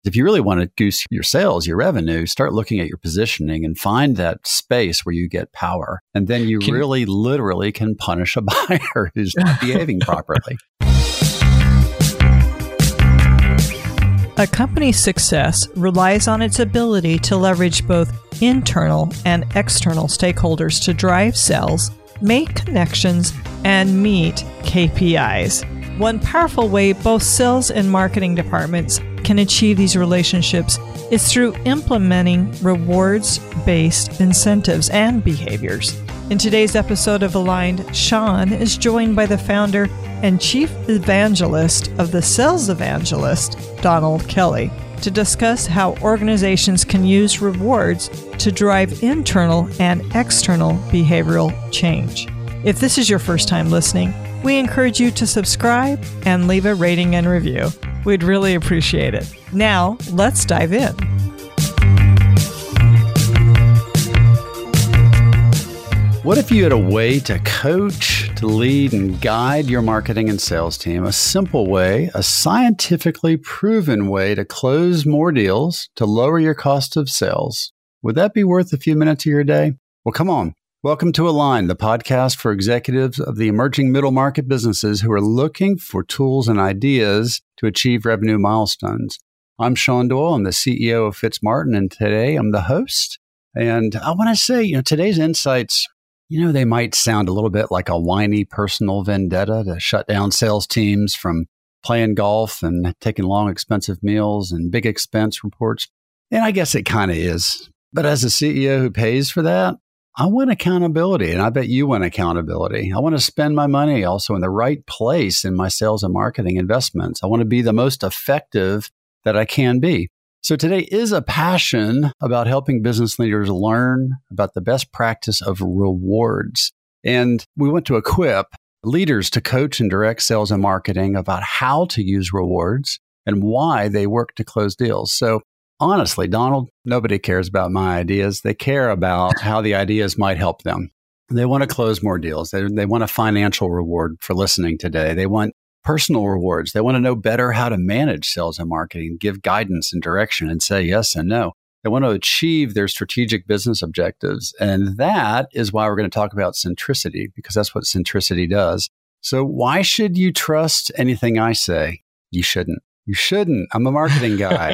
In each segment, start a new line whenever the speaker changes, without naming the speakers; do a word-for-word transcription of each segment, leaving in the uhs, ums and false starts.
If you really want to goose your sales, your revenue, start looking at your positioning and find that space where you get power. And then you can, really literally can punish a buyer who's not behaving properly.
A company's success relies on its ability to leverage both internal and external stakeholders to drive sales, make connections, and meet K P Is. One powerful way both sales and marketing departments can achieve these relationships is through implementing rewards-based incentives and behaviors. In today's episode of Aligned, Sean is joined by the founder and chief evangelist of the Sales Evangelist, Donald Kelly, to discuss how organizations can use rewards to drive internal and external behavioral change. If this is your first time listening, we encourage you to subscribe and leave a rating and review. We'd really appreciate it. Now, let's dive in.
What if you had a way to coach, to lead, and guide your marketing and sales team? A simple way, a scientifically proven way to close more deals, to lower your cost of sales. Would that be worth a few minutes of your day? Well, come on. Welcome to Align, the podcast for executives of the emerging middle market businesses who are looking for tools and ideas to achieve revenue milestones. I'm Sean Doyle. I'm the C E O of Fitzmartin, and today I'm the host. And I want to say, you know, today's insights, you know, they might sound a little bit like a whiny personal vendetta to shut down sales teams from playing golf and taking long, expensive meals and big expense reports. And I guess it kind of is. But as a C E O who pays for that, I want accountability, and I bet you want accountability. I want to spend my money also in the right place in my sales and marketing investments. I want to be the most effective that I can be. So today is a passion about helping business leaders learn about the best practice of rewards. And we want to equip leaders to coach and direct sales and marketing about how to use rewards and why they work to close deals. So honestly, Donald, nobody cares about my ideas. They care about how the ideas might help them. They want to close more deals. They, they want a financial reward for listening today. They want personal rewards. They want to know better how to manage sales and marketing, give guidance and direction, and say yes and no. They want to achieve their strategic business objectives. And that is why we're going to talk about centricity, because that's what centricity does. So why should you trust anything I say? You shouldn't. You shouldn't. I'm a marketing guy.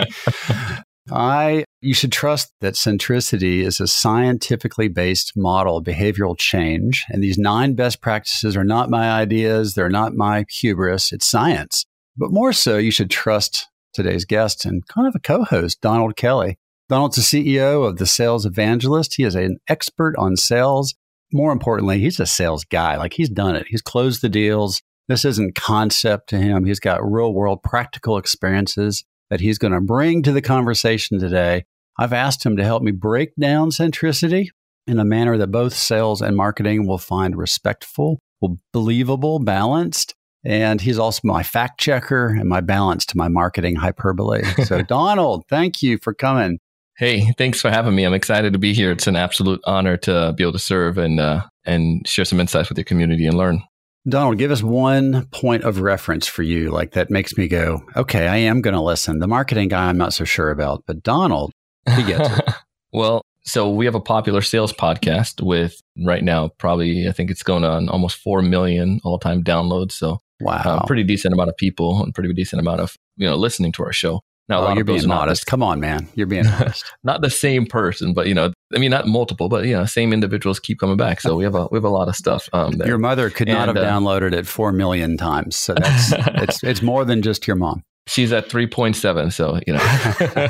I, you should trust that centricity is a scientifically based model of behavioral change. And these nine best practices are not my ideas. They're not my hubris. It's science. But more so, you should trust today's guest and kind of a co-host, Donald Kelly. Donald's the C E O of the Sales Evangelist. He is an expert on sales. More importantly, he's a sales guy. Like, he's done it. He's closed the deals. This isn't concept to him. He's got real world practical experiences that he's going to bring to the conversation today. I've asked him to help me break down centricity in a manner that both sales and marketing will find respectful, believable, balanced. And he's also my fact checker and my balance to my marketing hyperbole. So Donald, thank you for coming.
Hey, thanks for having me. I'm excited to be here. It's an absolute honor to be able to serve and uh, and share some insights with your community and learn.
Donald, give us one point of reference for you, like that makes me go, okay, I am going to listen. The marketing guy, I'm not so sure about, but Donald, he gets it.
Well, so we have a popular sales podcast with right now, probably, I think it's going on almost four million all-time downloads. So
wow,
uh, pretty decent amount of people and pretty decent amount of, you know, listening to our show. Now, a
oh,
lot
you're
of those
being
are
modest.
not,
Come on, man. You're being honest.
Not the same person, but, you know, I mean, not multiple, but, you know, same individuals keep coming back. So we have a we have a lot of stuff um, there.
Your mother could not
and,
have
uh,
downloaded it four million times. So that's it's it's more than just your mom.
She's at three point seven. So, you know,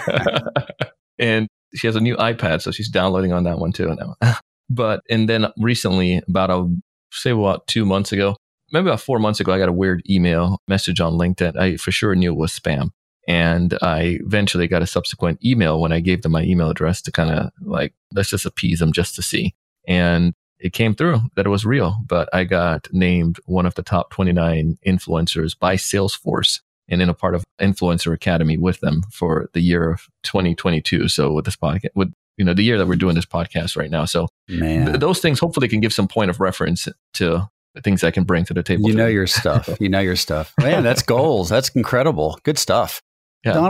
and she has a new iPad. So she's downloading on that one too now. But, and then recently, about a, say about two months ago, maybe about four months ago, I got a weird email message on LinkedIn. I for sure knew it was spam. And I eventually got a subsequent email when I gave them my email address to kind of like, let's just appease them just to see. And it came through that it was real, but I got named one of the top twenty-nine influencers by Salesforce and in a part of Influencer Academy with them for the year of twenty twenty-two. So with this podcast, with, you know, the year that we're doing this podcast right now. So th- those things hopefully can give some point of reference to the things I can bring to the table.
You know
today.
your stuff. You know your stuff. Man, that's goals. That's incredible. Good stuff.
Yeah.
Donald,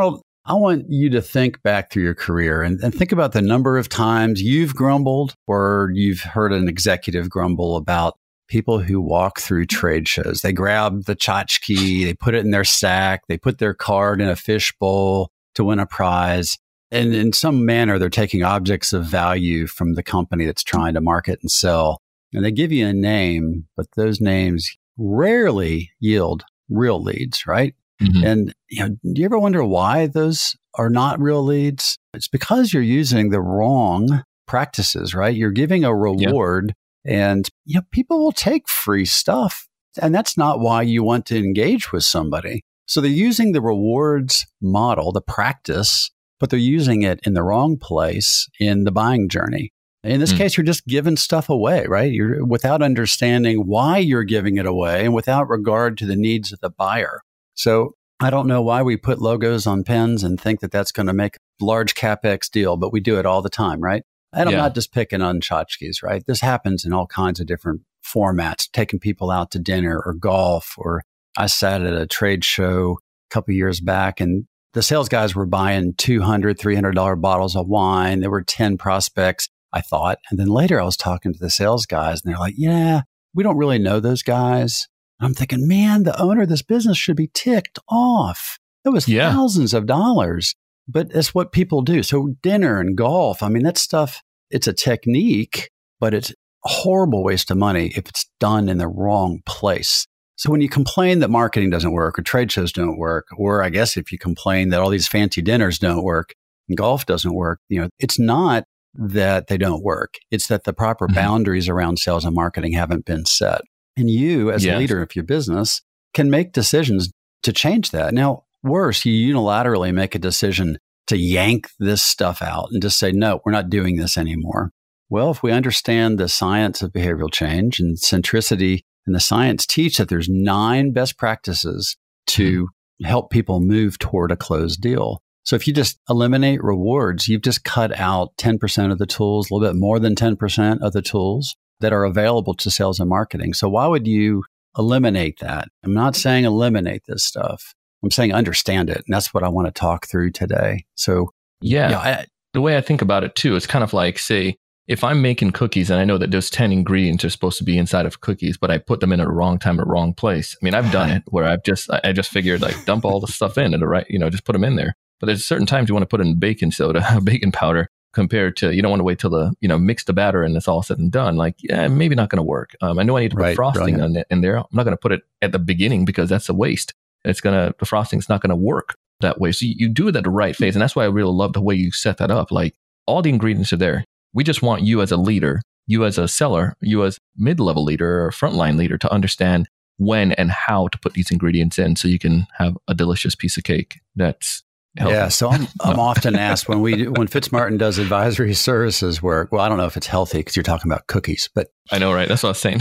I want you to think back through your career and, and think about the number of times you've grumbled or you've heard an executive grumble about people who walk through trade shows. They grab the tchotchke, they put it in their sack, they put their card in a fishbowl to win a prize. And in some manner, they're taking objects of value from the company that's trying to market and sell. And they give you a name, but those names rarely yield real leads, right? Mm-hmm. And you know, do you ever wonder why those are not real leads? It's because you're using the wrong practices, right? You're giving a reward, yep. and you know, people will take free stuff. And that's not why you want to engage with somebody. So they're using the rewards model, the practice, but they're using it in the wrong place in the buying journey. In this mm. case, you're just giving stuff away, right? You're without understanding why you're giving it away and without regard to the needs of the buyer. So I don't know why we put logos on pens and think that that's going to make a large CapEx deal, but we do it all the time, right? And I'm yeah. not just picking on tchotchkes, right? This happens in all kinds of different formats, taking people out to dinner or golf. Or I sat at a trade show a couple of years back and the sales guys were buying two hundred dollars, three hundred dollars bottles of wine. There were ten prospects, I thought. And then later I was talking to the sales guys and they're like, yeah, we don't really know those guys. I'm thinking, man, the owner of this business should be ticked off. It was yeah. thousands of dollars, but that's what people do. So dinner and golf, I mean, that stuff, it's a technique, but it's a horrible waste of money if it's done in the wrong place. So when you complain that marketing doesn't work or trade shows don't work, or I guess if you complain that all these fancy dinners don't work and golf doesn't work, you know, it's not that they don't work. It's that the proper mm-hmm. boundaries around sales and marketing haven't been set. And you, as yes. a leader of your business, can make decisions to change that. Now, worse, you unilaterally make a decision to yank this stuff out and just say, no, we're not doing this anymore. Well, if we understand the science of behavioral change and centricity and the science teach that there's nine best practices to mm-hmm. help people move toward a closed deal. So if you just eliminate rewards, you've just cut out ten percent of the tools, a little bit more than ten percent of the tools that are available to sales and marketing. So why would you eliminate that? I'm not saying eliminate this stuff. I'm saying understand it. And that's what I want to talk through today. So
yeah, yeah I, the way I think about it too, it's kind of like, say, if I'm making cookies and I know that there's ten ingredients are supposed to be inside of cookies, but I put them in at the wrong time at the wrong place. I mean, I've done it where I've just, I just figured like dump all the stuff in at the right, you know, just put them in there. But there's certain times you want to put in baking soda, baking powder, compared to, you don't want to wait till the, you know, mix the batter and it's all said and done. Like, yeah, maybe not going to work. Um, I know I need to put right, frosting on it in there. I'm not going to put it at the beginning because that's a waste. It's going to, the frosting's not going to work that way. So you, you do it at the right phase. And that's why I really love the way you set that up. Like all the ingredients are there. We just want you as a leader, you as a seller, you as mid-level leader or frontline leader to understand when and how to put these ingredients in so you can have a delicious piece of cake that's healthy. Yeah,
so I'm, I'm often asked when we when Fitzmartin does advisory services work, well, I don't know if it's healthy because you're talking about cookies, but
I know, right? That's what I was saying.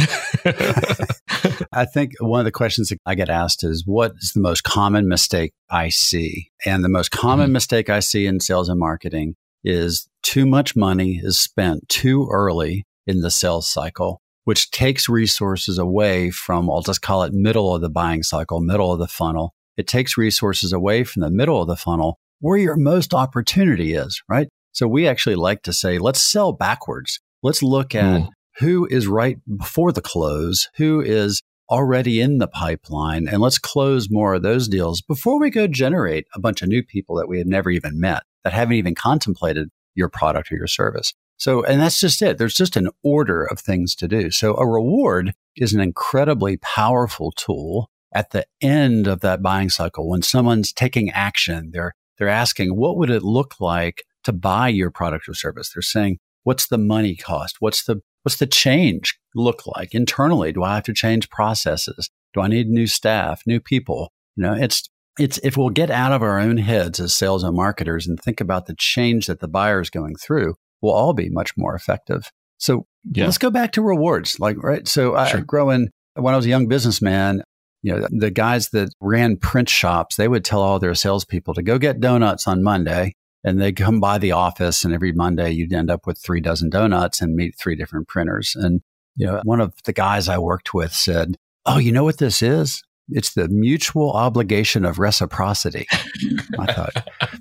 I think one of the questions that I get asked is, what is the most common mistake I see? And the most common mm-hmm. mistake I see in sales and marketing is too much money is spent too early in the sales cycle, which takes resources away from, I'll just call it middle of the buying cycle, middle of the funnel. It takes resources away from the middle of the funnel where your most opportunity is, right? So we actually like to say, let's sell backwards. Let's look at mm. who is right before the close, who is already in the pipeline, and let's close more of those deals before we go generate a bunch of new people that we had never even met, that haven't even contemplated your product or your service. So, and that's just it. There's just an order of things to do. So a reward is an incredibly powerful tool at the end of that buying cycle. When someone's taking action, they're they're asking, what would it look like to buy your product or service? They're saying, what's the money cost? What's the what's the change look like internally? Do I have to change processes? Do I need new staff, new people? You know, it's it's if we'll get out of our own heads as sales and marketers and think about the change that the buyer is going through, we'll all be much more effective. So yeah. let's go back to rewards. Like, right. So sure. I growing when I was a young businessman, you know, the guys that ran print shops, they would tell all their salespeople to go get donuts on Monday, and they'd come by the office, and every Monday you'd end up with three dozen donuts and meet three different printers. And, you know, one of the guys I worked with said, oh, you know what this is? It's the mutual obligation of reciprocity. I thought,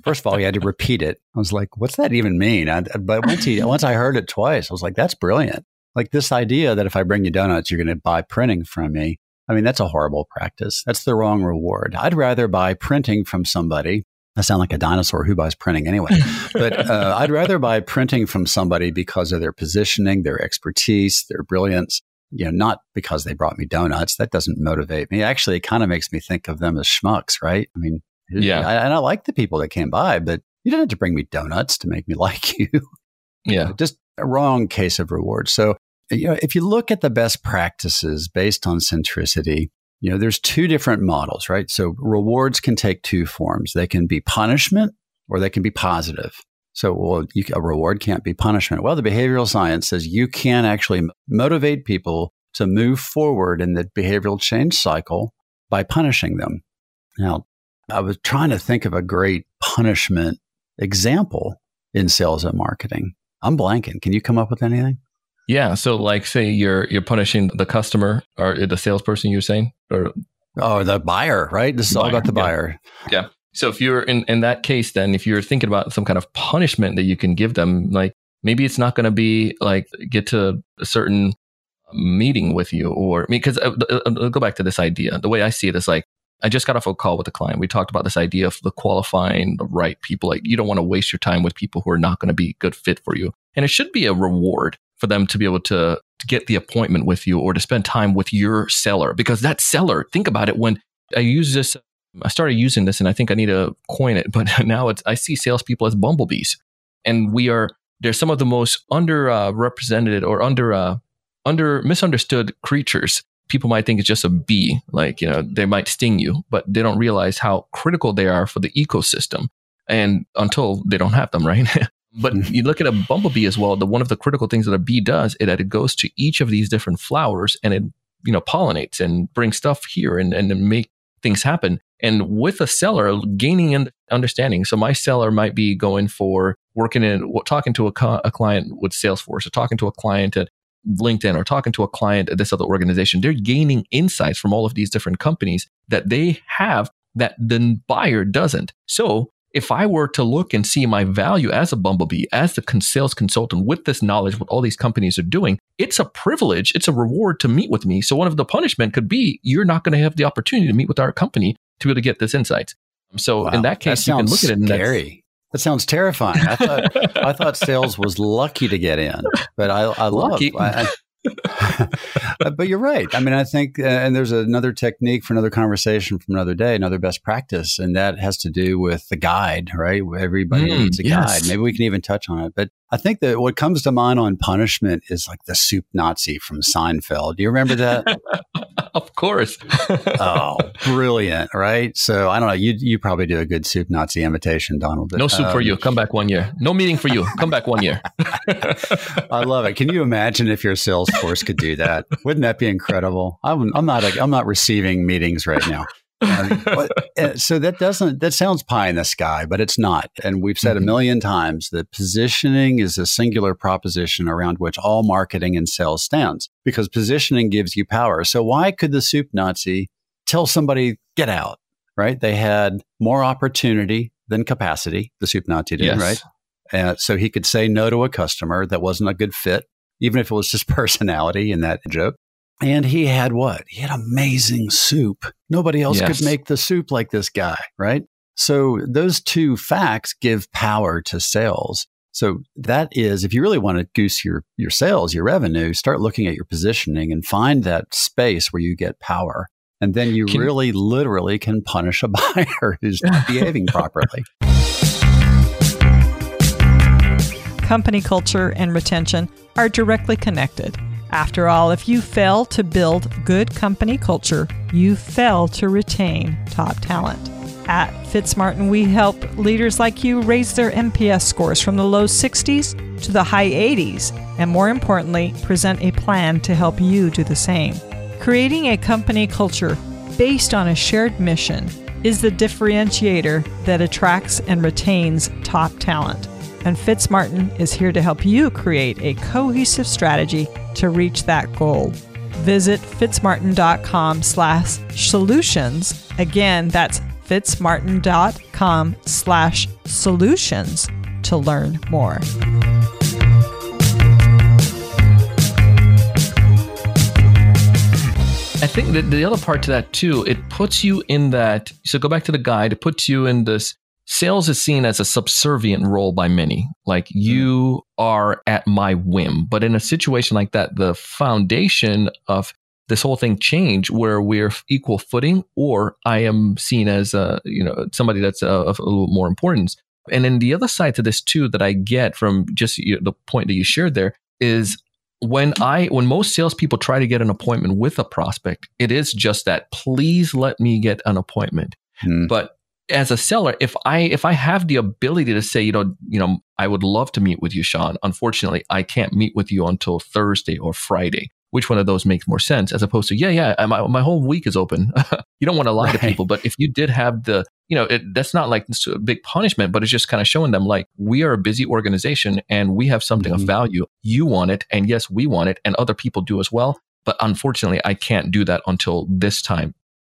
First of all, he had to repeat it. I was like, what's that even mean? I, but once he, once I heard it twice, I was like, that's brilliant. Like this idea that if I bring you donuts, you're going to buy printing from me. I mean, that's a horrible practice. That's the wrong reward. I'd rather buy printing from somebody. I sound like a dinosaur. Who buys printing anyway? But uh, I'd rather buy printing from somebody because of their positioning, their expertise, their brilliance, you know, not because they brought me donuts. That doesn't motivate me. Actually, it kind of makes me think of them as schmucks, right? I mean, yeah. I, and I like the people that came by, but you didn't have to bring me donuts to make me like you.
Yeah.
Just a wrong case of reward. So, you know, if you look at the best practices based on centricity, you know, there's two different models, right? So rewards can take two forms. They can be punishment or they can be positive. So, well, you, a reward can't be punishment. Well, the behavioral science says you can actually motivate people to move forward in the behavioral change cycle by punishing them. Now, I was trying to think of a great punishment example in sales and marketing. I'm blanking. Can you come up with anything?
Yeah. So like say you're you're punishing the customer or the salesperson, you're saying? Or
Oh, the buyer, right? This is buyer, all about the buyer.
Yeah. yeah. So if you're in, in that case, then if you're thinking about some kind of punishment that you can give them, like maybe it's not going to be like get to a certain meeting with you or I mean, because uh, uh, I'll go back to this idea. The way I see it is like, I just got off a call with a client. We talked about this idea of the qualifying the right people. Like you don't want to waste your time with people who are not going to be a good fit for you. And it should be a reward for them to be able to, to get the appointment with you or to spend time with your seller. Because that seller, think about it, when I use this, I started using this and I think I need to coin it, but now it's, I see salespeople as bumblebees. And we are, they're some of the most under uh, represented or under, uh, under misunderstood creatures. People might think it's just a bee, like, you know, they might sting you, but they don't realize how critical they are for the ecosystem. And until they don't have them, right? But you look at a bumblebee as well, the one of the critical things that a bee does is that it goes to each of these different flowers and it, you know, pollinates and brings stuff here and, and make things happen. And with a seller gaining an understanding. So my seller might be going for working in, talking to a, co- a client with Salesforce or talking to a client at LinkedIn or talking to a client at this other organization. They're gaining insights from all of these different companies that they have that the buyer doesn't. So if I were to look and see my value as a bumblebee, as the con- sales consultant with this knowledge, what all these companies are doing, it's a privilege. It's a reward to meet with me. So one of the punishment could be you're not going to have the opportunity to meet with our company to be able to get this insights. So wow, in that case,
that
you can look at it. And
scary. That sounds terrifying. I thought I thought sales was lucky to get in, but I, I love. I, I, but you're right. I mean, I think, uh, and there's another technique for another conversation from another day, another best practice, and that has to do with the guide. Right? Everybody mm, needs a yes. guide. Maybe we can even touch on it. But I think that what comes to mind on punishment is like the soup Nazi from Seinfeld. Do you remember that?
Of course.
Oh, brilliant, right? So I don't know. You you probably do a good soup Nazi imitation, Donald. But,
no soup um, for you. Come back one year. No meeting for you. Come back one year.
I love it. Can you imagine if your Salesforce could do that? Wouldn't that be incredible? I'm I'm not a, I'm not receiving meetings right now. Um, but, so that doesn't that sounds pie in the sky, but it's not. And we've said mm-hmm. a million times that positioning is a singular proposition around which all marketing and sales stands, because positioning gives you power. So why could the soup Nazi tell somebody get out? Right? They had more opportunity than capacity. The soup Nazi did, yes. right? Uh, so he could say no to a customer that wasn't a good fit, even if it was just personality in that joke. And he had what? He had amazing soup. Nobody else yes. could make the soup like this guy, right? So those two facts give power to sales. So that is, if you really want to goose your, your sales, your revenue, start looking at your positioning and find that space where you get power. And then you can, really literally can punish a buyer who's not behaving properly.
Company culture and retention are directly connected. After all, if you fail to build good company culture, you fail to retain top talent. At Fitzmartin, we help leaders like you raise their N P S scores from the low sixties to the high eighties, and more importantly, present a plan to help you do the same. Creating a company culture based on a shared mission is the differentiator that attracts and retains top talent. And Fitzmartin is here to help you create a cohesive strategy to reach that goal. Visit fitzmartin.com slash solutions. Again, that's fitzmartin.com slash solutions to learn more.
I think that the other part to that too, it puts you in that, so go back to the guide, it puts you in this, sales is seen as a subservient role by many. Like you are at my whim. But in a situation like that, the foundation of this whole thing change where we're equal footing, or I am seen as a, you know, somebody that's a, of a little more importance. And then the other side to this too, that I get from just you know, the point that you shared there is when I, when most salespeople try to get an appointment with a prospect, it is just that, please let me get an appointment. Hmm. But as a seller, if I, if I have the ability to say, you know, you know, I would love to meet with you, Sean. Unfortunately, I can't meet with you until Thursday or Friday. Which one of those makes more sense as opposed to, yeah, yeah, my, my whole week is open. You don't want to lie right. to people. But if you did have the, you know, it, that's not like a big punishment, but it's just kind of showing them like, we are a busy organization and we have something mm-hmm. of value. You want it. And yes, we want it. And other people do as well. But unfortunately, I can't do that until this time.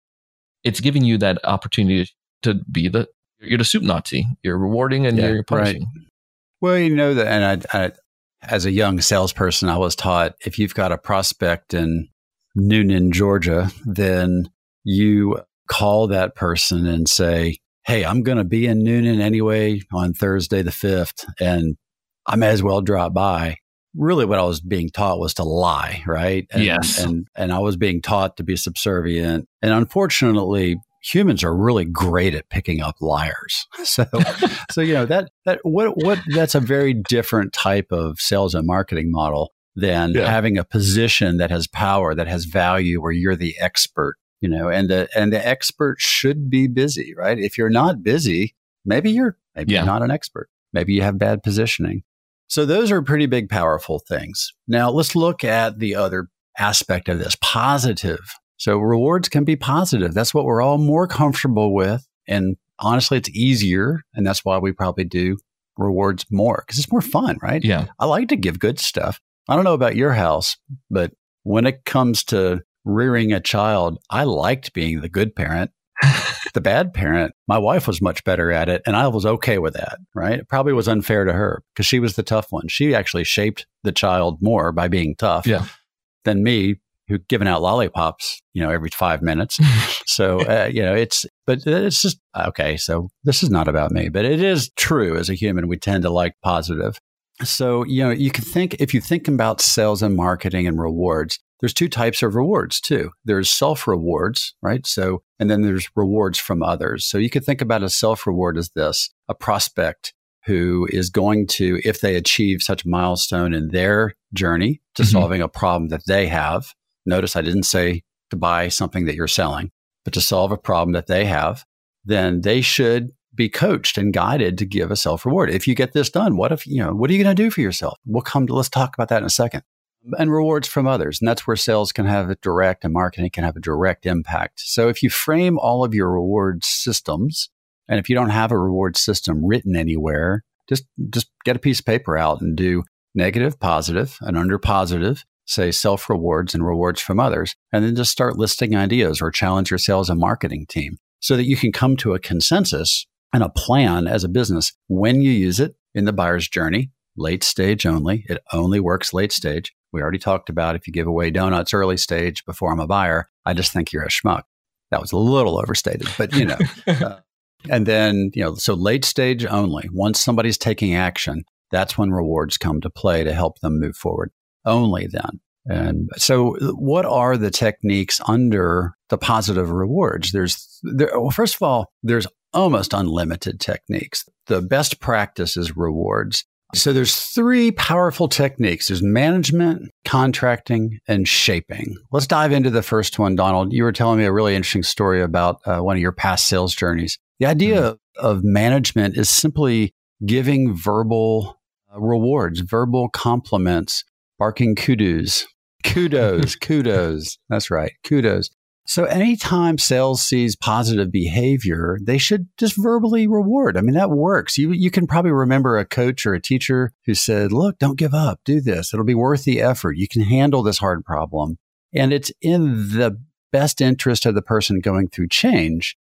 It's giving you that opportunity to be the, you're the soup Nazi. You're rewarding and yeah, you're punishing.
Right. Well, you know that, and I, I as a young salesperson, I was taught if you've got a prospect in Newnan, Georgia, then you call that person and say, hey, I'm going to be in Newnan anyway on Thursday the fifth, and I may as well drop by. Really what I was being taught was to lie, right? And,
yes.
And, and I was being taught to be subservient. And unfortunately, humans are really great at picking up liars. So, so you know that that what what that's a very different type of sales and marketing model than yeah. having a position that has power, that has value, where you're the expert. You know, and the and the expert should be busy, right? If you're not busy, maybe you're maybe yeah. you're not an expert. Maybe you have bad positioning. So those are pretty big, powerful things. Now let's look at the other aspect of this, positive. So rewards can be positive. That's what we're all more comfortable with. And honestly, it's easier. And that's why we probably do rewards more because it's more fun, right?
Yeah.
I like to give good stuff. I don't know about your house, but when it comes to rearing a child, I liked being the good parent. The bad parent, my wife was much better at it. And I was okay with that, right? It probably was unfair to her because she was the tough one. She actually shaped the child more by being tough
yeah.
than me, who giving out lollipops, you know, every five minutes. So, uh, you know, it's, but it's just, okay, so this is not about me, but it is true as a human, we tend to like positive. So, you know, you can think, if you think about sales and marketing and rewards, there's two types of rewards too. There's self-rewards, right? So, and then there's rewards from others. So you could think about a self-reward as this, a prospect who is going to, if they achieve such a milestone in their journey to mm-hmm. solving a problem that they have. Notice I didn't say to buy something that you're selling, but to solve a problem that they have, then they should be coached and guided to give a self-reward. If you get this done, what if, you know, what are you going to do for yourself? We'll come to, let's talk about that in a second. And rewards from others. And that's where sales can have a direct and marketing can have a direct impact. So if you frame all of your reward systems, and if you don't have a reward system written anywhere, just, just get a piece of paper out and do negative, positive, and under positive, say self-rewards and rewards from others, and then just start listing ideas or challenge your sales and marketing team so that you can come to a consensus and a plan as a business when you use it in the buyer's journey, late stage only. It only works late stage. We already talked about if you give away donuts early stage before I'm a buyer, I just think you're a schmuck. That was a little overstated, but you know. uh, and then, you know, so late stage only. Once somebody's taking action, that's when rewards come to play to help them move forward. Only then. And so what are the techniques under the positive rewards? There's, there, well, first of all, there's almost unlimited techniques. The best practice is rewards. So there's three powerful techniques. There's management, contracting, and shaping. Let's dive into the first one, Donald. You were telling me a really interesting story about uh, one of your past sales journeys. The idea mm-hmm. of management is simply giving verbal uh, rewards, verbal compliments, barking kudos, kudos, kudos. That's right, kudos. So anytime sales sees positive behavior, they should just verbally reward. I mean, that works. You you can probably remember a coach or a teacher who said, look, don't give up. Do this. It'll be worth the effort. You can handle this hard problem. And it's in the best interest of the person going through change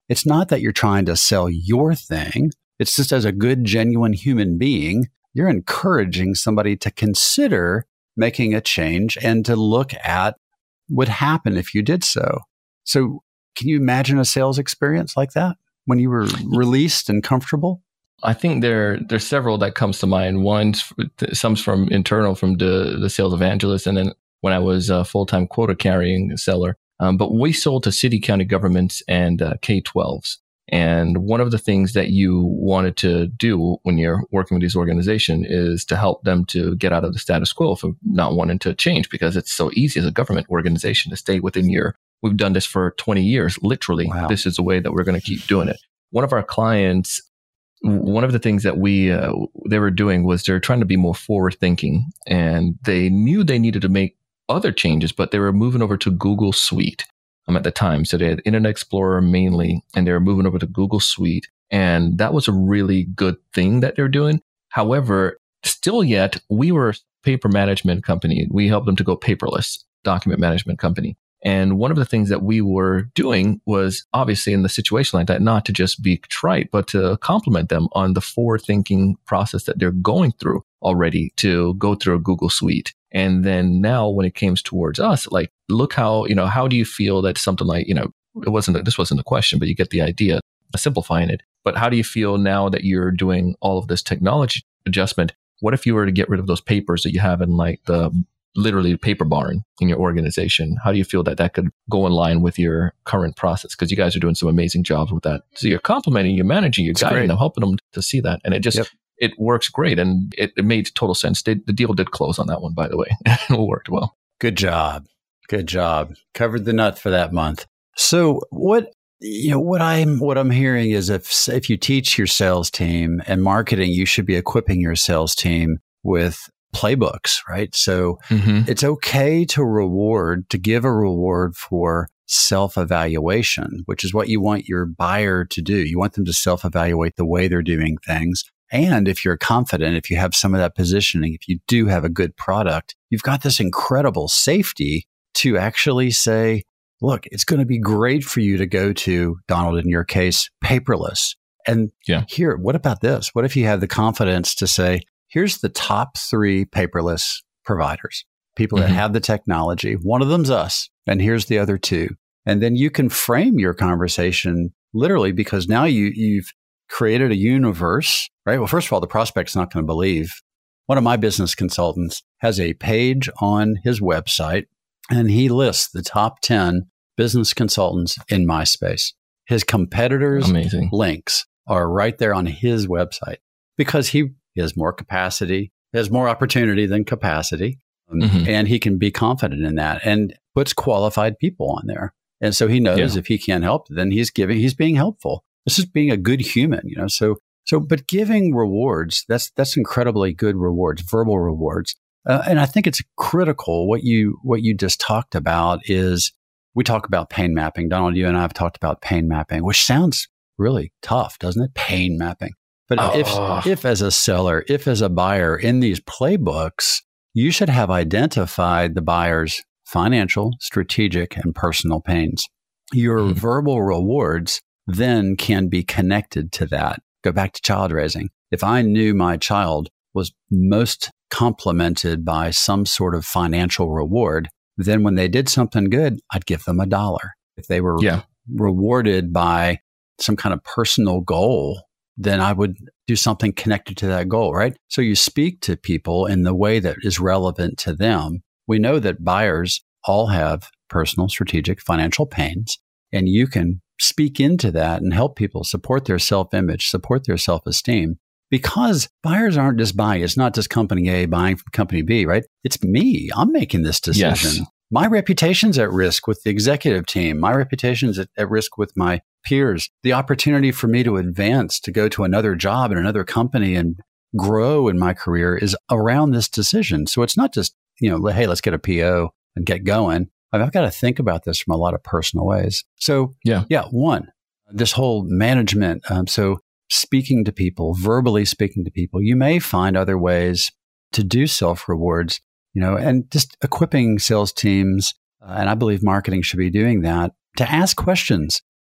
it's not that you're trying to sell your thing. It's just as a good, genuine human being, you're encouraging somebody to consider making a change and to look at what would happen if you did so. So can you imagine a sales experience like that when you were released and comfortable?
I think there there's several that comes to mind. One's some's from internal, from the, the sales evangelist, and then when I was a full-time quota carrying seller. Um, but we sold to city, county governments and uh, K twelves. And one of the things that you wanted to do when you're working with these organizations is to help them to get out of the status quo for not wanting to change, because it's so easy as a government organization to stay within your, we've done this for twenty years, literally. Wow. This is the way that we're going to keep doing it. One of our clients, one of the things that we, uh, they were doing was they're trying to be more forward thinking, and they knew they needed to make other changes, but they were moving over to Google Suite. Um, at the time. So they had Internet Explorer mainly, and they were moving over to Google Suite. And that was a really good thing that they're doing. However, still yet, we were a paper management company. We helped them to go paperless, document management company. And one of the things that we were doing was, obviously in the situation like that, not to just be trite, but to compliment them on the forward thinking process that they're going through already to go through a Google Suite. And then now when it came towards us, like, look how, you know, how do you feel that something like, you know, it wasn't, this wasn't a question, but you get the idea, simplifying it. But how do you feel now that you're doing all of this technology adjustment? What if you were to get rid of those papers that you have in like the literally paper barn in your organization? How do you feel that that could go in line with your current process? Because you guys are doing some amazing jobs with that. So you're complimenting, you're managing, you're it's guiding great. them, helping them to see that. And it just, yep. it works great. And it, it made total sense. They, the deal did close on that one, by the way. It worked well.
Good job. Good job. Covered the nut for that month. So what, you know, what I'm, what I'm hearing is if, if you teach your sales team and marketing, you should be equipping your sales team with playbooks, right? So mm-hmm. it's okay to reward, to give a reward for self-evaluation, which is what you want your buyer to do. You want them to self-evaluate the way they're doing things. And if you're confident, if you have some of that positioning, if you do have a good product, you've got this incredible safety to actually say, look, it's going to be great for you to go to, Donald, in your case, paperless. And yeah. here, what about this? What if you have the confidence to say, here's the top three paperless providers, people mm-hmm. that have the technology. One of them's us, and here's the other two. And then you can frame your conversation literally, because now you, you've created a universe, right? Well, first of all, the prospect's not going to believe. One of my business consultants has a page on his website, and he lists the top ten business consultants in my space. His competitors' Amazing. links are right there on his website because he has more capacity, has more opportunity than capacity, mm-hmm. and he can be confident in that and puts qualified people on there. And so he knows yeah. if he can't help, then he's giving, he's being helpful. This is being a good human, you know. So, so, but giving rewards, that's that's incredibly good rewards, verbal rewards. Uh, and I think it's critical. What you what you just talked about is we talk about pain mapping. Donald, you and I have talked about pain mapping, which sounds really tough, doesn't it? Pain mapping. But oh. if if as a seller, if as a buyer in these playbooks, you should have identified the buyer's financial, strategic, and personal pains. Your mm. verbal rewards then can be connected to that. Go back to child raising. If I knew my child was most complimented by some sort of financial reward, then when they did something good, I'd give them a dollar. If they were yeah. rewarded by some kind of personal goal, then I would do something connected to that goal, right? So you speak to people in the way that is relevant to them. We know that buyers all have personal, strategic, financial pains, and you can speak into that and help people support their self-image, support their self-esteem, because buyers aren't just buying. It's not just company A buying from company B, right? It's me. I'm making this decision. Yes. My reputation's at risk with the executive team. My reputation's at, at risk with my peers. The opportunity for me to advance, to go to another job in another company and grow in my career is around this decision. So it's not just, you know, hey, let's get a P O and get going. I've got to think about this from a lot of personal ways. So yeah, yeah one, this whole management. Um, so speaking to people, verbally speaking to people, you may find other ways to do self-rewards, you know, and just equipping sales teams. Uh, and I believe marketing should be doing that, to ask questions.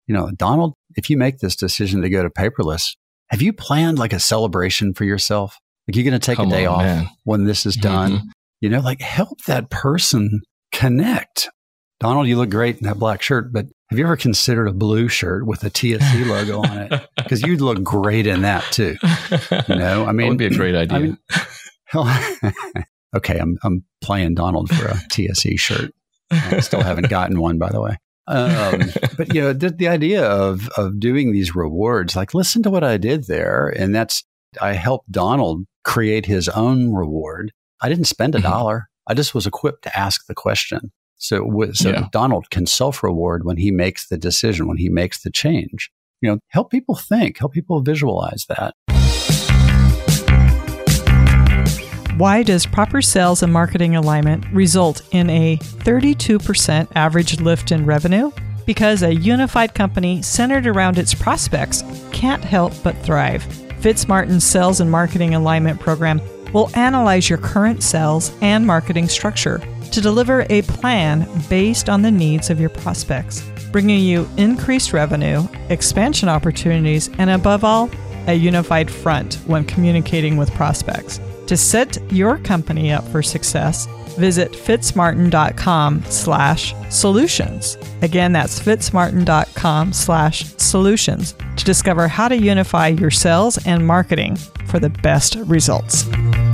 you know, Donald, if you make this decision to go to paperless, have you planned like a celebration for yourself? Like you're going to take
Come
a day
on,
off
man.
when this is done,
Mm-hmm.
you know, like help that person connect. Donald, you look great in that black shirt, but have you ever considered a blue shirt with a T S C logo on it? Because you'd look great in that too. You know, I mean,
that would be a great idea.
I mean, hell, okay, I'm I'm playing Donald for a T S E shirt. I still haven't gotten one, by the way. Um, but you know, the, the idea of of doing these rewards, like listen to what I did there, and that's I helped Donald create his own reward. I didn't spend a
Mm-hmm.
dollar. I just was equipped to ask the question. So, so
Yeah.
Donald can self-reward when he makes the decision, when he makes the change. You know, help people think, help people visualize that.
Why does proper sales and marketing alignment result in a thirty-two percent average lift in revenue? Because a unified company centered around its prospects can't help but thrive. Fitzmartin's Sales and Marketing Alignment Program will analyze your current sales and marketing structure to deliver a plan based on the needs of your prospects, bringing you increased revenue, expansion opportunities, and above all, a unified front when communicating with prospects. To set your company up for success, visit fitzmartin.com slash solutions. Again, that's fitzmartin.com slash solutions to discover how to unify your sales and marketing for the best results.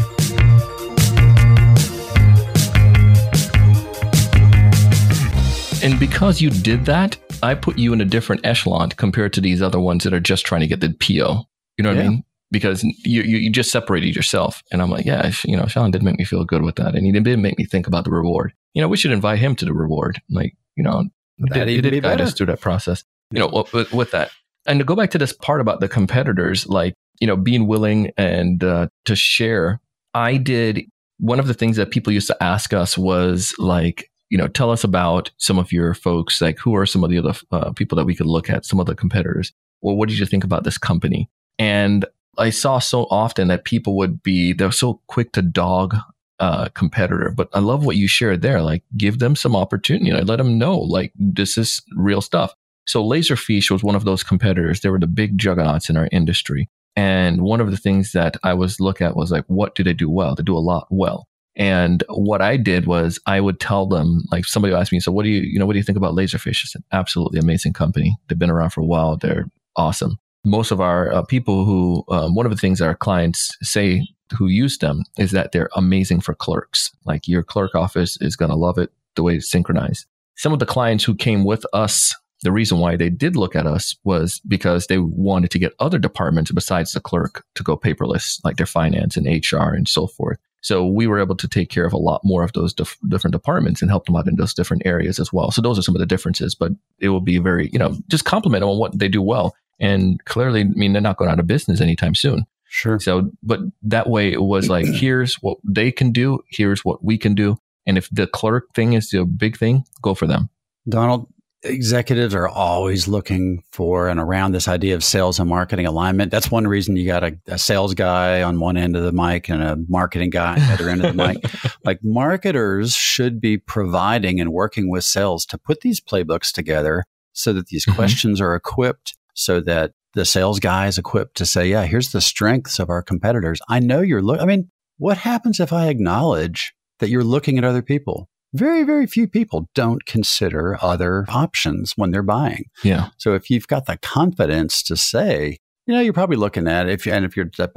And because you did that, I put you in a different echelon compared to these other ones that are just trying to get the P O. You know what
Yeah.
I mean? Because you, you you just separated yourself. And I'm like, yeah, you know, Sean did make me feel good with that. And he did make me think about the reward. You know, we should invite him to the reward. Like, you know, he
That'd
did, he
even
did
be
guide
better.
us through that process. You know, with, with that. And to go back to this part about the competitors, like, you know, being willing and uh, to share, I did, one of the things that people used to ask us was like, you know, tell us about some of your folks, like who are some of the other uh, people that we could look at, some of the competitors, or what did you think about this company? And I saw so often that people would be, they're so quick to dog uh, competitor, but I love what you shared there. Like give them some opportunity, you know, let them know like this is real stuff. So Laserfiche was one of those competitors. They were the big juggernauts in our industry. And one of the things that I was look at was like, what do they do well? They do a lot well. And what I did was I would tell them, like somebody would ask me, so what do you, you know, what do you think about Laserfiche? I said, absolutely amazing company. They've been around for a while. They're awesome. Most of our uh, people who, um, one of the things our clients say who use them is that they're amazing for clerks. Like your clerk office is going to love it the way it's synchronized. Some of the clients who came with us, the reason why they did look at us was because they wanted to get other departments besides the clerk to go paperless, like their finance and H R and so forth. So we were able to take care of a lot more of those dif- different departments and help them out in those different areas as well. So those are some of the differences, but it will be very, you know, just compliment them on what they do well. And clearly, I mean, they're not going out of business anytime soon.
Sure.
So, but that way it was like, here's what they can do. Here's what we can do. And if the clerk thing is the big thing, go for them.
Donald, executives are always looking for and around this idea of sales and marketing alignment. That's one reason you got a, a sales guy on one end of the mic and a marketing guy on the other end of the mic. Like marketers should be providing and working with sales to put these playbooks together so that these mm-hmm. questions are equipped, so that the sales guy is equipped to say, yeah, here's the strengths of our competitors. I know you're looking. I mean, what happens if I acknowledge that you're looking at other people? Very, very few people don't consider other options when they're buying.
Yeah.
So if you've got the confidence to say, you know, you're probably looking at it, if you, and if you're, you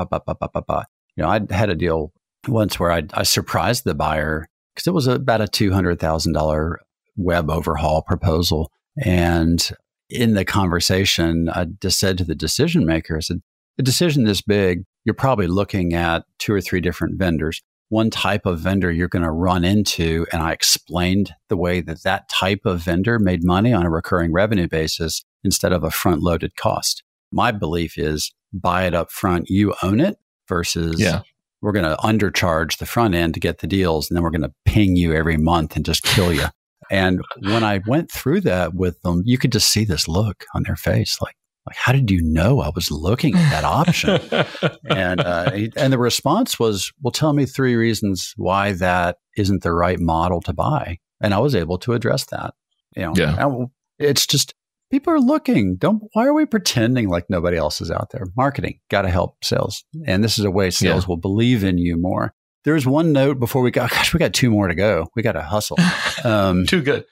know, I had a deal once where I, I surprised the buyer because it was about a two hundred thousand dollars web overhaul proposal. And in the conversation, I just said to the decision maker, I said, a decision this big, you're probably looking at two or three different vendors. One type of vendor you're going to run into, and I explained the way that that type of vendor made money on a recurring revenue basis instead of a front-loaded cost. My belief is buy it up front, you own it, versus
yeah.
we're going to undercharge the front end to get the deals, and then we're going to ping you every month and just kill you. And when I went through that with them, you could just see this look on their face, like, Like, how did you know I was looking at that option? and uh, and the response was, well, tell me three reasons why that isn't the right model to buy. And I was able to address that. You know,
yeah.
it's just People are looking. Don't. Why are we pretending like nobody else is out there? Marketing got to help sales, and this is a way sales yeah. will believe in you more. There's one note before we got. Gosh, we got two more to go. We got to hustle.
Um, too good.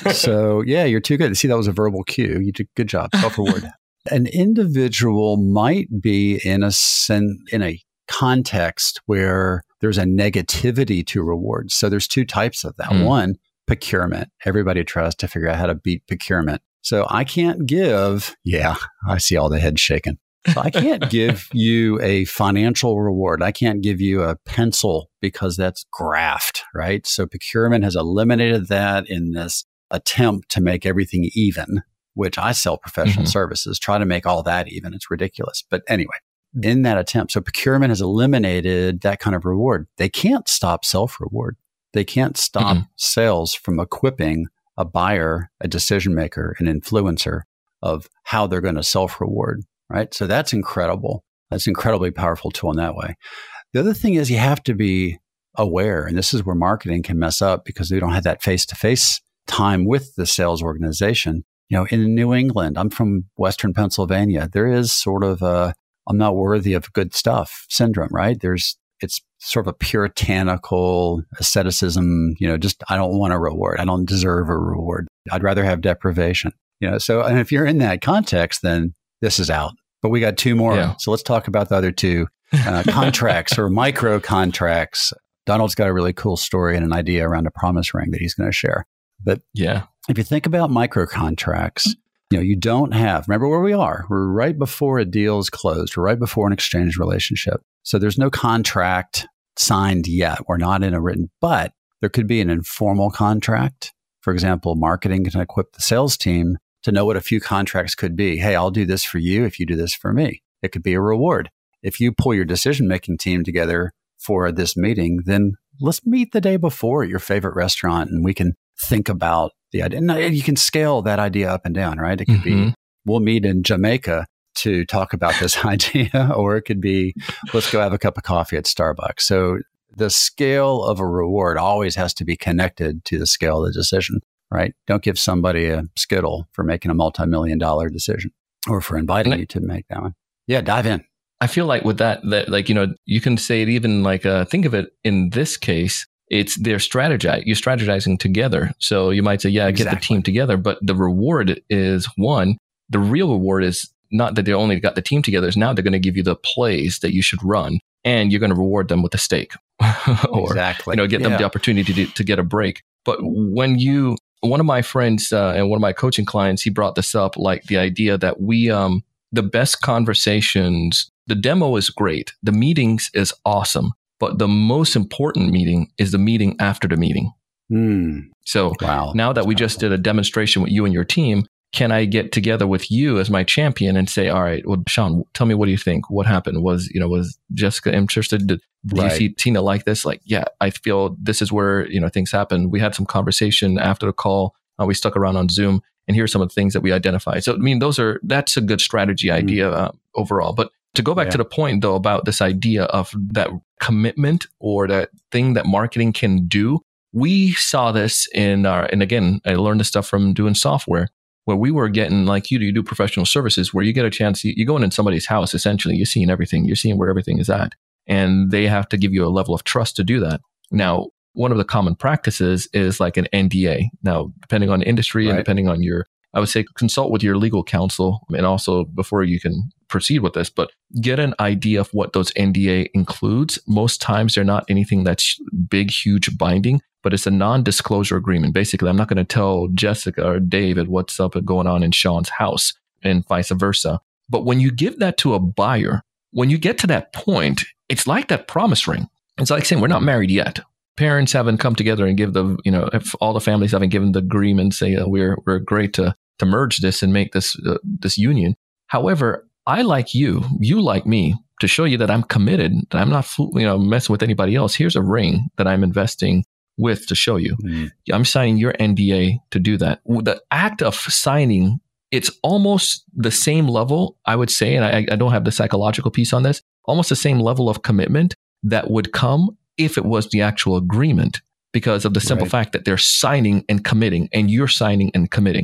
So yeah, you're too good. See, that was a verbal cue. You did good job. Self reward. An individual might be in a sen- in a context where there's a negativity to rewards. So there's two types of that. Mm. One, procurement. Everybody tries to figure out how to beat procurement. So I can't give, yeah, I see all the heads shaking. So I can't give you a financial reward. I can't give you a pencil because that's graft, right? So procurement has eliminated that in this attempt to make everything even, which I sell professional mm-hmm. services, try to make all that even. It's ridiculous. But anyway, in that attempt, so procurement has eliminated that kind of reward. They can't stop self-reward. They can't stop mm-hmm. sales from equipping a buyer, a decision maker, an influencer of how they're going to self-reward, right? So that's incredible. That's an incredibly powerful tool in that way. The other thing is you have to be aware, and this is where marketing can mess up because they don't have that face-to-face time with the sales organization. You know, in New England, I'm from Western Pennsylvania, there is sort of a, I'm not worthy of good stuff syndrome, right? There's, it's sort of a puritanical asceticism, you know, just, I don't want a reward. I don't deserve a reward. I'd rather have deprivation, you know? So, and if you're in that context, then this is out, but we got two more. Yeah. So let's talk about the other two, uh, contracts or micro contracts. Donald's got a really cool story and an idea around a promise ring that he's going to share. But yeah, if you think about micro contracts, you know, you don't have, remember where we are. We're right before a deal is closed. We're right before an exchange relationship. So there's no contract signed yet. We're not in a written, but there could be an informal contract. For example, marketing can equip the sales team to know what a few contracts could be. Hey, I'll do this for you if you do this for me. It could be a reward. If you pull your decision-making team together for this meeting, then let's meet the day before at your favorite restaurant and we can think about the idea. And you can scale that idea up and down, right? It could mm-hmm. be, we'll meet in Jamaica to talk about this idea, or it could be, let's go have a cup of coffee at Starbucks. So the scale of a reward always has to be connected to the scale of the decision, right? Don't give somebody a Skittle for making a multi-million dollar decision or for inviting I, you to make that one. Yeah, dive in.
I feel like with that, that like, you know, you can say it even like, uh, think of it in this case, it's they're strategize. You're strategizing together. So you might say, yeah, exactly. Get the team together. But the reward is one, the real reward is not that they only got the team together. Is now they're going to give you the plays that you should run and you're going to reward them with a steak or, exactly. you know, get yeah. them the opportunity to, to get a break. But when you, one of my friends uh, and one of my coaching clients, he brought this up, like the idea that we, um, the best conversations, the demo is great. The meetings is awesome. But the most important meeting is the meeting after the meeting. Mm. So wow. now that we just did a demonstration with you and your team, can I get together with you as my champion and say, all right, well, Sean, tell me, what do you think? What happened? Was, you know, was Jessica interested? Did, did right. you see Tina like this? Like, yeah, I feel this is where, you know, things happen. We had some conversation after the call. Uh, we stuck around on Zoom and here's some of the things that we identified. So, I mean, those are, that's a good strategy idea mm. uh, overall. But to go back yeah. to the point though, about this idea of that commitment or that thing that marketing can do, we saw this in our, and again, I learned this stuff from doing software, where we were getting, like you do, you do professional services, where you get a chance, you, you go in somebody's house, essentially, you're seeing everything, you're seeing where everything is at. And they have to give you a level of trust to do that. Now, one of the common practices is like an N D A. Now, depending on the industry right. and depending on your, I would say consult with your legal counsel, and also before you can proceed with this, but get an idea of what those N D A includes. Most times they're not anything that's big, huge binding, but it's a non-disclosure agreement. Basically, I'm not going to tell Jessica or David what's up and going on in Sean's house and vice versa. But when you give that to a buyer, when you get to that point, it's like that promise ring. It's like saying, we're not married yet. Parents haven't come together and give the, you know, if all the families haven't given the agreement, say uh, we're we're great to to merge this and make this uh, this union. However, I like you, you like me, to show you that I'm committed, that I'm not, you know, messing with anybody else. Here's a ring that I'm investing with to show you. Mm. I'm signing your N D A to do that. The act of signing, it's almost the same level, I would say, and I, I don't have the psychological piece on this, almost the same level of commitment that would come if it was the actual agreement, because of the simple right. fact that they're signing and committing, and you're signing and committing.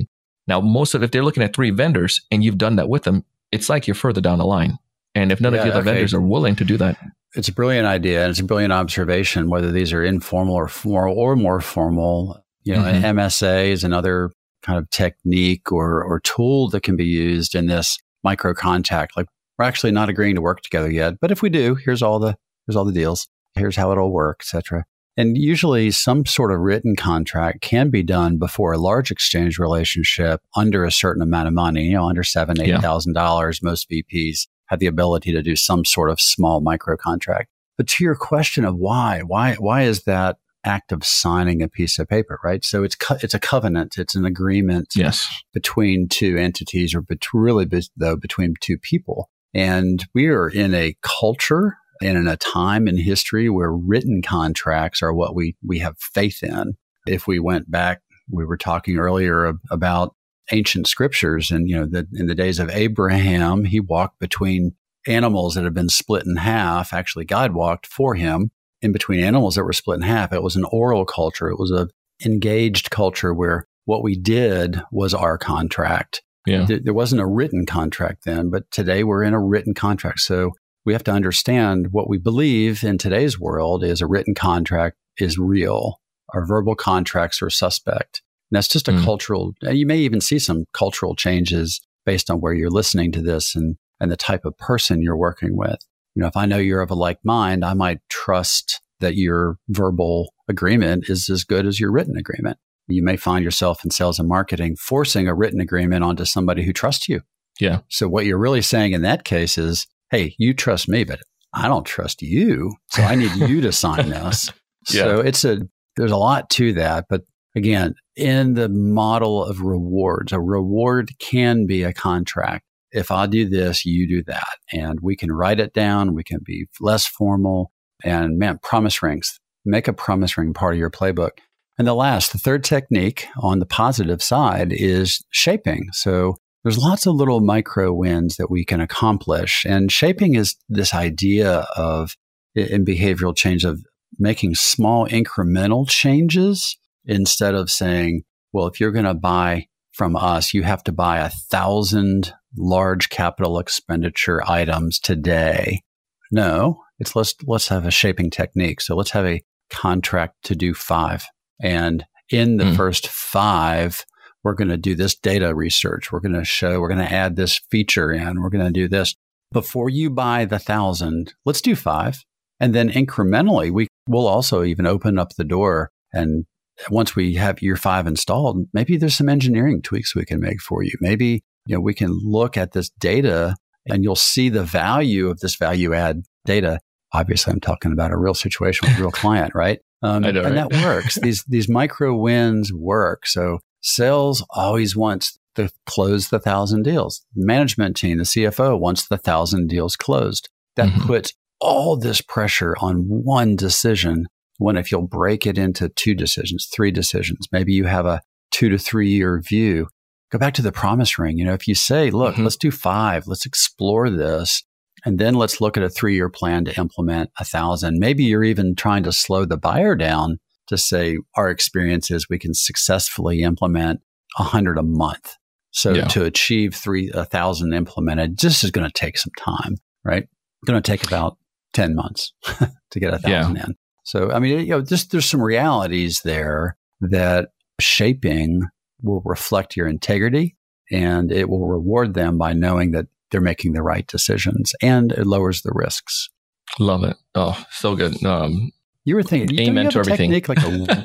Now, most of if they're looking at three vendors and you've done that with them, it's like you're further down the line. And if none yeah, of the other okay. vendors are willing to do that.
It's a brilliant idea, and it's a brilliant observation, whether these are informal or formal or more formal. You know, mm-hmm. M S A is another kind of technique or or tool that can be used in this micro contact. Like, we're actually not agreeing to work together yet, but if we do, here's all the here's all the deals. Here's how it'll work, et cetera. And usually some sort of written contract can be done before a large exchange relationship under a certain amount of money, you know, under seven, eight thousand yeah. dollars. Most V Ps have the ability to do some sort of small micro contract. But to your question of why, why, why is that act of signing a piece of paper, right? So it's co- it's a covenant, it's an agreement
yes.
between two entities, or bet- really be- though between two people. And we are in a culture and in a time in history where written contracts are what we, we have faith in. If we went back, we were talking earlier about ancient scriptures, and, you know, the, in the days of Abraham, he walked between animals that had been split in half. Actually, God walked for him in between animals that were split in half. It was an oral culture. It was a engaged culture where what we did was our contract.
Yeah.
Th- there wasn't a written contract then, but today we're in a written contract. So we have to understand what we believe in today's world is a written contract is real. Our verbal contracts are suspect. And that's just a mm. cultural, you may even see some cultural changes based on where you're listening to this and, and the type of person you're working with. You know, if I know you're of a like mind, I might trust that your verbal agreement is as good as your written agreement. You may find yourself in sales and marketing forcing a written agreement onto somebody who trusts you.
Yeah.
So what you're really saying in that case is, hey, you trust me, but I don't trust you. So I need you to sign this. Yeah. So it's a, there's a lot to that. But again, in the model of rewards, a reward can be a contract. If I do this, you do that. And we can write it down. We can be less formal. And man, promise rings. Make a promise ring part of your playbook. And the last, the third technique on the positive side is shaping. So there's lots of little micro wins that we can accomplish. And shaping is this idea of, in behavioral change, of making small incremental changes instead of saying, well, if you're going to buy from us, you have to buy a thousand large capital expenditure items today. No, it's let's, let's have a shaping technique. So let's have a contract to do five. And in the mm. first five, we're going to do this data research. We're going to show, we're going to add this feature in. We're going to do this. Before you buy the thousand, let's do five. And then incrementally, we will also even open up the door. And once we have year five installed, maybe there's some engineering tweaks we can make for you. Maybe, you know, we can look at this data and you'll see the value of this value add data. Obviously, I'm talking about a real situation with a real client, right? Um,
I know,
and
right?
that works. These these micro wins work. So sales always wants to close the thousand deals. The management team, the C F O, wants the thousand deals closed. That mm-hmm. puts all this pressure on one decision. When if you'll break it into two decisions, three decisions, maybe you have a two to three year view. Go back to the promise ring. You know, if you say, look, mm-hmm. let's do five, let's explore this. And then let's look at a three-year plan to implement a thousand. Maybe you're even trying to slow the buyer down to say, our experience is we can successfully implement a hundred a month. So yeah. to achieve three, a thousand implemented, this is going to take some time, right? It's going to take about ten months to get a thousand yeah. in. So, I mean, you know, just there's some realities there that shaping will reflect your integrity and it will reward them by knowing that they're making the right decisions, and it lowers the risks.
Love it. Oh, so good. Um,
you were thinking,
amen
you
to everything.
Technique like a,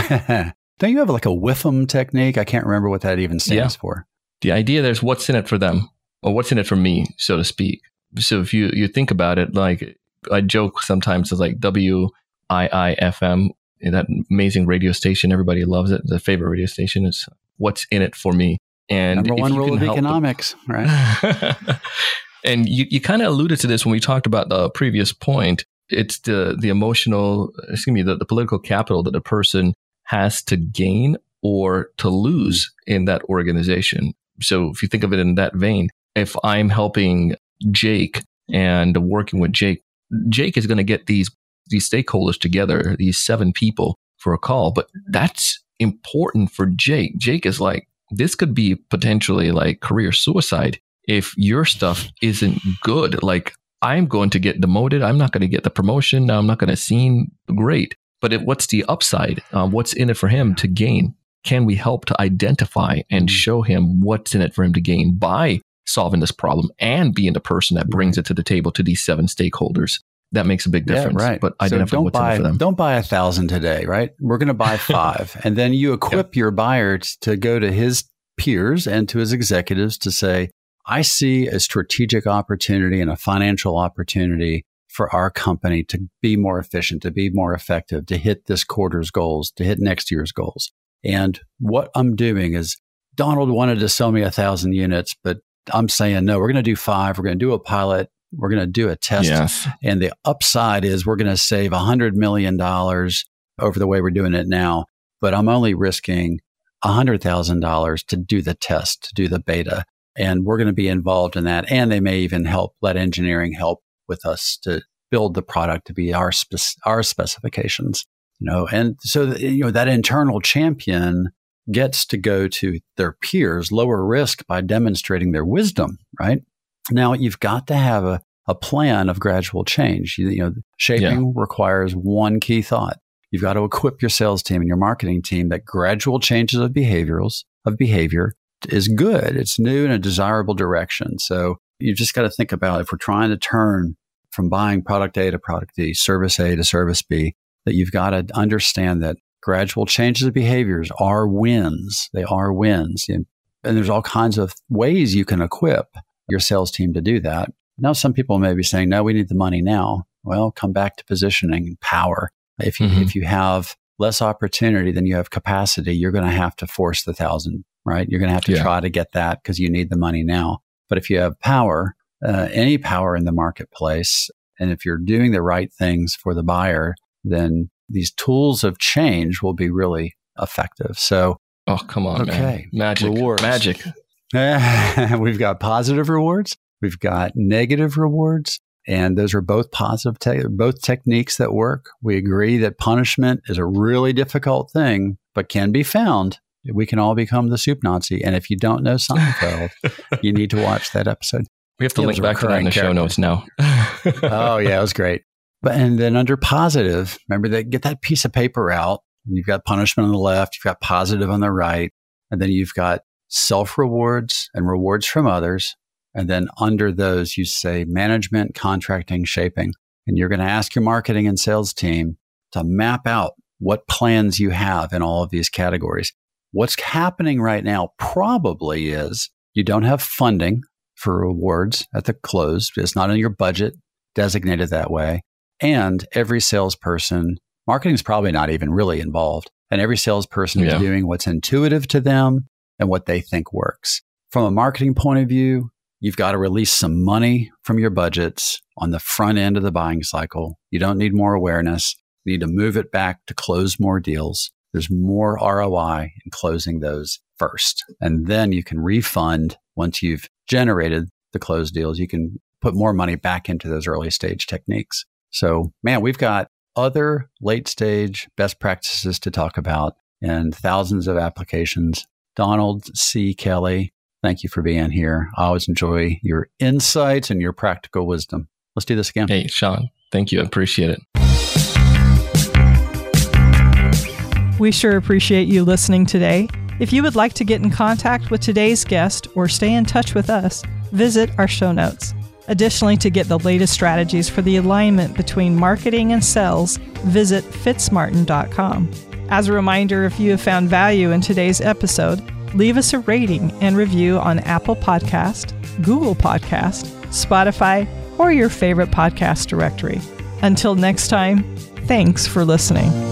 a, don't you have like a W I F M technique? I can't remember what that even stands yeah. for.
The idea there's what's in it for them, or what's in it for me, so to speak. So if you, you think about it, like I joke sometimes, it's like W I I F M, that amazing radio station. Everybody loves it. The favorite radio station is what's in it for me. And
number one rule of economics, the,
right? And you, you kind of alluded to this when we talked about the previous point. It's the the emotional, excuse me, the, the political capital that a person has to gain or to lose in that organization. So if you think of it in that vein, if I'm helping Jake and working with Jake, Jake is going to get these these stakeholders together, these seven people for a call, but that's important for Jake. Jake is like, this could be potentially like career suicide if your stuff isn't good. Like, I'm going to get demoted. I'm not going to get the promotion. Now I'm not going to seem great. But it, what's the upside? Uh, what's in it for him to gain? Can we help to identify and show him what's in it for him to gain by solving this problem and being the person that brings it to the table to these seven stakeholders? That makes a big difference.
Yeah, right.
But identify
so don't
what's
buy,
in it for them.
Don't buy a thousand today, right? We're going to buy five. And then you equip yeah. your buyer t- to go to his peers and to his executives to say, I see a strategic opportunity and a financial opportunity for our company to be more efficient, to be more effective, to hit this quarter's goals, to hit next year's goals. And what I'm doing is, Donald wanted to sell me a thousand units, but I'm saying, no, we're going to do five. We're going to do a pilot. We're going to do a test.
Yes.
And the upside is we're going to save one hundred million dollars over the way we're doing it now. But I'm only risking one hundred thousand dollars to do the test, to do the beta. And we're going to be involved in that. And they may even help, let engineering help with us to build the product to be our spe- our specifications. You know, and so, you know, that internal champion gets to go to their peers, lower risk by demonstrating their wisdom, right? Now, you've got to have a, a plan of gradual change. You, you know, shaping yeah. requires one key thought. You've got to equip your sales team and your marketing team that gradual changes of behaviors of behavior is good. It's new in a desirable direction. So you just got to think about, if we're trying to turn from buying product A to product B, service A to service B, that you've got to understand that gradual changes of behaviors are wins. They are wins. And, and there's all kinds of ways you can equip your sales team to do that. Now, some people may be saying, no, we need the money now. Well, come back to positioning and power. If you, mm-hmm. if you have less opportunity than you have capacity, you're going to have to force the thousand, right? You're going to have to yeah. try to get that because you need the money now. But if you have power, uh, any power in the marketplace, and if you're doing the right things for the buyer, then these tools of change will be really effective. So,
oh, come on, okay. man. Magic.
Rewards.
Magic.
We've got positive rewards. We've got negative rewards. And those are both positive, te- both techniques that work. We agree that punishment is a really difficult thing, but can be found. We can all become the soup Nazi. And if you don't know Seinfeld, you need to watch that episode.
We have to link back to that in the show notes now.
Oh, yeah, it was great. But and then under positive, remember that get that piece of paper out. You've got punishment on the left, you've got positive on the right, and then you've got self-rewards and rewards from others. And then under those, you say management, contracting, shaping. And you're going to ask your marketing and sales team to map out what plans you have in all of these categories. What's happening right now probably is you don't have funding for rewards at the close. It's not in your budget designated that way. And every salesperson, marketing is probably not even really involved. And every salesperson yeah. is doing what's intuitive to them and what they think works. From a marketing point of view, you've got to release some money from your budgets on the front end of the buying cycle. You don't need more awareness. You need to move it back to close more deals. There's more R O I in closing those first. And then you can refund once you've generated the closed deals. You can put more money back into those early stage techniques. So, man, we've got other late stage best practices to talk about and thousands of applications. Donald C. Kelly, thank you for being here. I always enjoy your insights and your practical wisdom. Let's do this again.
Hey, Sean, thank you. I appreciate it.
We sure appreciate you listening today. If you would like to get in contact with today's guest or stay in touch with us, visit our show notes. Additionally, to get the latest strategies for the alignment between marketing and sales, visit fitsmartin dot com. As a reminder, if you have found value in today's episode, leave us a rating and review on Apple Podcast, Google Podcast, Spotify, or your favorite podcast directory. Until next time, thanks for listening.